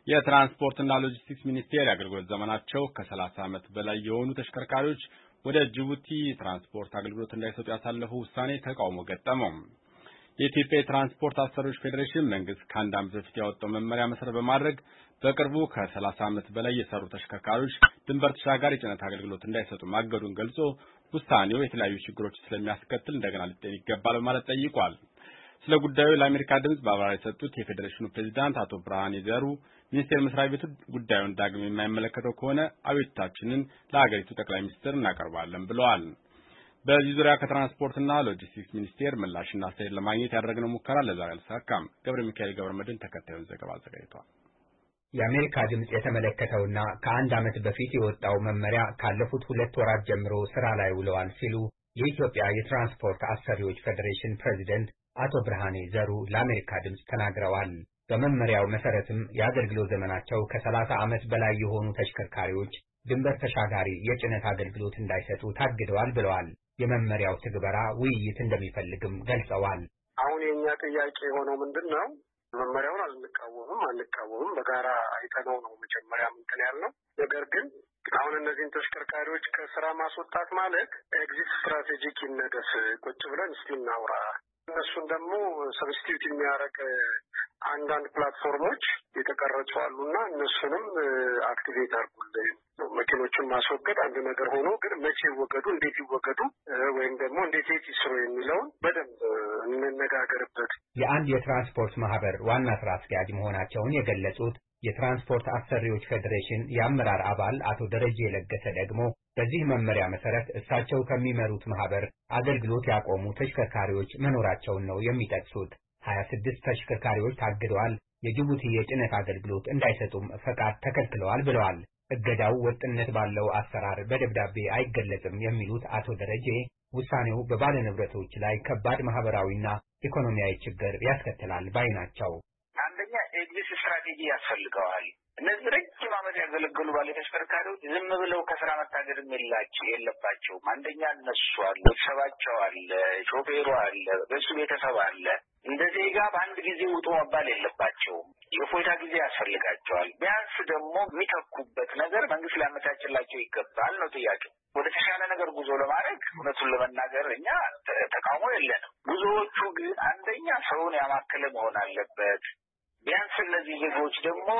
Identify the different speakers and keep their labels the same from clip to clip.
Speaker 1: የትራንስፖርትና ሎጂስቲክስ ሚኒስቴር የአገልግሎት ዘመናቸው ከ30 ዓመት በላይ የሆኑ ተሽከርካሪዎች ወደ ጅቡቲ ትራንስፖርት አገልግሎት እንዳይሰጡ ያሳለፈው ውሳኔ ተቃውሞ ገጠመው። የኢትዮጵያ የትራንስፖርት አሰሪዎች ፌዴሬሽን መንግስት ከአንድ ዓመት በፊት ያወጣው መመሪያ መሰረት በማድረግ በቅርቡ ከ30 ዓመት በላይ የሰሩ ተሽከርካሪዎች ድንበር ተሻጋሪ የጭነት አገልግሎት እንዳይሰጡ ማገዱን ገልጾ ውሳኔው የተለያዩ ችግሮች ስለሚያስከትል እንደገና ሊጤን ይገባል በማለት ጠይቋል። ስለ ጉዳዩ ለአሜሪካ ድምጽ ማብራሪያ የሰጡት የፌዴሬሽኑ ፕሬዝዳንት አቶ ብርሃኔ ዘሩ ሚኒስቴር መስሪያ ቤቱ ጉዳዩን ዳግም የማይመለከተው ከሆነ አቤቱታችንን ለሀገሪቱ ጠቅላይ ሚኒስትር እናቀርባለን ብለዋል። በዚህ ዙሪያ ከትራንስፖርትና ሎጂስቲክስ ሚኒስቴር ምላሽና አስተያየት ለማግኘት ያደረግነው ሙከራ ለዛሬ አልተሳካም። ገብረ ሚካኤል ገብረመድህን ተከታዩን ዘገባ አዘጋጅቷል።
Speaker 2: የአሜሪካ ድምጽ የተመለከተውና ከአንድ ዓመት በፊት የወጣው መመሪያ ካለፉት 2 ወራት ጀምሮ ስራ ላይ ውለዋል ሲሉ የኢትዮጵያ የትራንስፖርት አሰሪዎች ፌዴሬሽን ፕሬዝዳንት አቶ ብርሃኔ ዘሩ ለአሜሪካ ድምጽ ተናግረዋል። በመመሪያው መሰረትም የአገልግሎት ዘመናቸው ከ30 ዓመት በላይ የሆኑ ተሽከርካሪዎች ድንበር ተሻጋሪ የጭነት አገልግሎት እንዳይሰጡ ታግደዋል ብለዋል። የመመሪያው ትግበራ ውይይት እንደሚፈልግም ገልጸዋል።
Speaker 3: አሁን የኛ ጥያቄ የሆነው ምንድነው? መመሪያውን አንቃወምም በጋራ አይተነው ነው መጀመሪያ እንትን ያልነው። ነገር ግን አሁን እነዚህን ተሽከርካሪዎች ከስራ ማስወጣት ማለት ኤግዚት ስትራቴጂክ ይነደፍ፣ ቁጭ ብለን እስቲ እናውራ። እነሱን ደግሞ ሰብስቲዩት የሚያደርግ አንዳንድ ፕላትፎርሞች የተቀረጹ አሉና እነሱንም አክቲቬት አድርጉልን። መኪኖቹን ማስወገድ አንድ ነገር ሆኖ ግን መቼ ይወገዱ፣ እንዴት ይወገዱ ወይም ደግሞ እንዴት ይስሩ የሚለውን በደንብ እንነጋገርበት።
Speaker 2: የአንድ የትራንስፖርት ማህበር ዋና ስራ አስኪያጅ መሆናቸውን የገለጹት የትራንስፖርት አሰሪዎች ፌዴሬሽን የአመራር አባል አቶ ደረጀ ለገሰ ደግሞ በዚህ መመሪያ መሰረት እሳቸው ከሚመሩት ማህበር አገልግሎት ያቆሙ ተሽከርካሪዎች መኖራቸውን ነው የሚጠቅሱት። 26 ተሽከርካሪዎች ታግደዋል፣ የጅቡቲ የጭነት አገልግሎት እንዳይሰጡም ፈቃድ ተከልክለዋል ብለዋል። እገዳው ወጥነት ባለው አሰራር በደብዳቤ አይገለጽም የሚሉት አቶ ደረጀ ውሳኔው በባለንብረቶች ላይ ከባድ ማህበራዊና ኢኮኖሚያዊ ችግር ያስከትላል ባይ ናቸው።
Speaker 4: አንደኛ ኤግዚት ስትራቴጂ ያስፈልገዋል። እነዚህ ረጅም ዓመት ያገለገሉ ባለ ተሽከርካሪዎች ዝም ብለው ከስራ መታገድ የለባቸውም። አንደኛ እነሱ አለ፣ ቤተሰባቸው አለ፣ ሾፌሩ አለ፣ በሱ ቤተሰብ አለ። እንደ ዜጋ በአንድ ጊዜ ውጡ መባል የለባቸውም። የፎይታ ጊዜ ያስፈልጋቸዋል። ቢያንስ ደግሞ የሚተኩበት ነገር መንግስት ሊያመቻችላቸው ይገባል ነው ጥያቄው። ወደ ተሻለ ነገር ጉዞ ለማድረግ እውነቱን ለመናገር እኛ ተቃውሞ የለንም። ጉዞዎቹ ግን አንደኛ ሰውን ያማከለ መሆን አለበት። ቢያንስ እነዚህ ዜጎች ደግሞ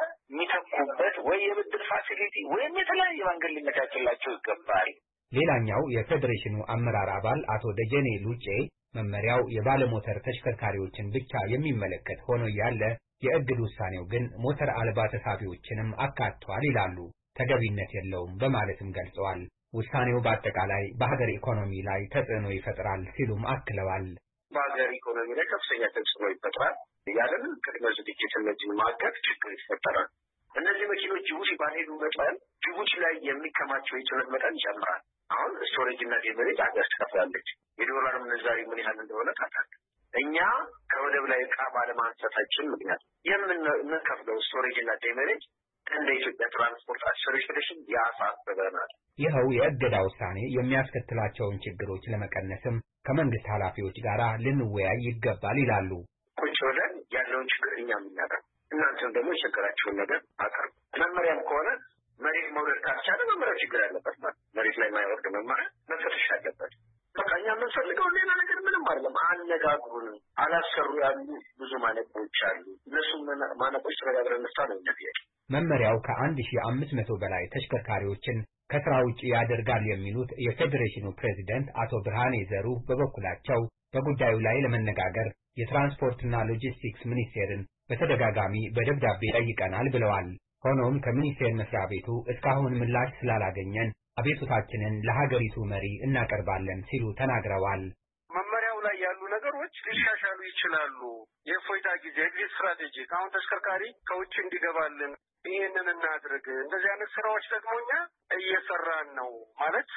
Speaker 4: የሚተኩበት ወይ የብድር ፋሲሊቲ ወይም የተለያየ መንገድ ሊመቻችላቸው ይገባል።
Speaker 2: ሌላኛው የፌዴሬሽኑ አመራር አባል አቶ ደጀኔ ሉጬ መመሪያው የባለሞተር ተሽከርካሪዎችን ብቻ የሚመለከት ሆኖ ያለ የእግድ ውሳኔው ግን ሞተር አልባ ተሳቢዎችንም አካቷል ይላሉ። ተገቢነት የለውም በማለትም ገልጸዋል። ውሳኔው በአጠቃላይ በሀገር ኢኮኖሚ ላይ ተጽዕኖ ይፈጥራል ሲሉም አክለዋል።
Speaker 3: በሀገር ኢኮኖሚ ላይ ከፍተኛ ተጽዕኖ ይፈጥራል። ያለምን ቅድመ ዝግጅት እነዚህን ማገድ ችግር ይፈጠራል። እነዚህ መኪኖች ጅቡቲ ባልሄዱ መጠን ጅቡቲ ላይ የሚከማቸው የጭነት መጠን ይጨምራል። አሁን ስቶሬጅ እና ዴሜሬጅ አገር ትከፍላለች። የዶላር ምንዛሪ ምን ያህል እንደሆነ ታውቃለህ። እኛ ከወደብ ላይ ዕቃ ባለማንሳታችን ምክንያት የምንከፍለው ስቶሬጅ እና ዴሜሬጅ እንደ ኢትዮጵያ ትራንስፖርት አሰሪዎች ፌዴሬሽን ያሳስበናል።
Speaker 2: ይኸው የእገዳ ውሳኔ የሚያስከትላቸውን ችግሮች ለመቀነስም ከመንግስት ኃላፊዎች ጋር ልንወያይ ይገባል ይላሉ።
Speaker 3: ቁጭ ብለን ያለውን ችግር እኛ የምናቀርብ፣ እናንተም ደግሞ የቸገራችሁን ነገር አቅርቡ። መመሪያም ከሆነ መሬት መውረድ ካልቻለ መመሪያ ችግር ያለበት ማለት መሬት ላይ የማይወርድ መመሪያ መፈተሽ አለበት። በቃ እኛ የምንፈልገው ሌላ ነገር ምንም አይደለም። አነጋግሩን። አላሰሩ ያሉ ብዙ ማነቆች አሉ። እነሱ ማነቆች ተነጋግረን እንፍታ ነው ጥያቄ።
Speaker 2: መመሪያው ከ1500 በላይ ተሽከርካሪዎችን ከስራ ውጪ ያደርጋል የሚሉት የፌዴሬሽኑ ፕሬዝዳንት አቶ ብርሃኔ ዘሩ በበኩላቸው በጉዳዩ ላይ ለመነጋገር የትራንስፖርትና ሎጂስቲክስ ሚኒስቴርን በተደጋጋሚ በደብዳቤ ጠይቀናል ብለዋል። ሆኖም ከሚኒስቴር መስሪያ ቤቱ እስካሁን ምላሽ ስላላገኘን አቤቱታችንን ለሀገሪቱ መሪ እናቀርባለን ሲሉ ተናግረዋል።
Speaker 3: መመሪያው ላይ ያሉ ነገሮች ሊሻሻሉ ይችላሉ። የፎይታ ጊዜ ኤግዚት ስትራቴጂ አሁን ተሽከርካሪ ከውጭ እንዲገባልን ይሄንን እናድርግ። እንደዚህ አይነት ስራዎች ደግሞ እኛ እየሰራን ነው ማለት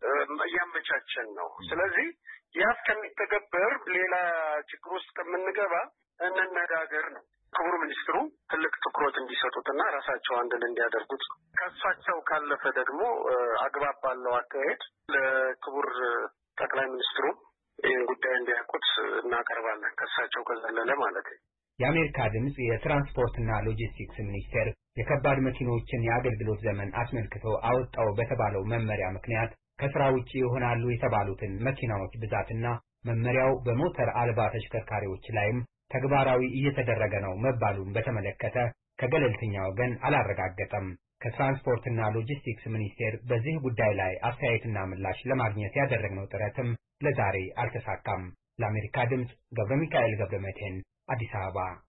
Speaker 3: እያመቻቸን ነው። ስለዚህ ያ እስከሚተገበር ሌላ ችግር ውስጥ ከምንገባ እንነጋገር ነው። ክቡር ሚኒስትሩ ትልቅ ትኩረት እንዲሰጡትና ራሳቸው አንድን እንዲያደርጉት ከእሳቸው ካለፈ ደግሞ አግባብ ባለው አካሄድ ለክቡር ጠቅላይ ሚኒስትሩ ይህን ጉዳይ እንዲያውቁት እናቀርባለን። ከእሳቸው ከዘለለ ማለት ነው።
Speaker 2: የአሜሪካ ድምጽ የትራንስፖርትና ሎጂስቲክስ ሚኒስቴር የከባድ መኪኖችን የአገልግሎት ዘመን አስመልክቶ አወጣው በተባለው መመሪያ ምክንያት ከስራ ውጪ ይሆናሉ የተባሉትን መኪናዎች ብዛትና መመሪያው በሞተር አልባ ተሽከርካሪዎች ላይም ተግባራዊ እየተደረገ ነው መባሉን በተመለከተ ከገለልተኛ ወገን አላረጋገጠም። ከትራንስፖርትና ሎጂስቲክስ ሚኒስቴር በዚህ ጉዳይ ላይ አስተያየትና ምላሽ ለማግኘት ያደረግነው ጥረትም ለዛሬ አልተሳካም። ለአሜሪካ ድምጽ ገብረ ሚካኤል ገብረ መድህን አዲስ አበባ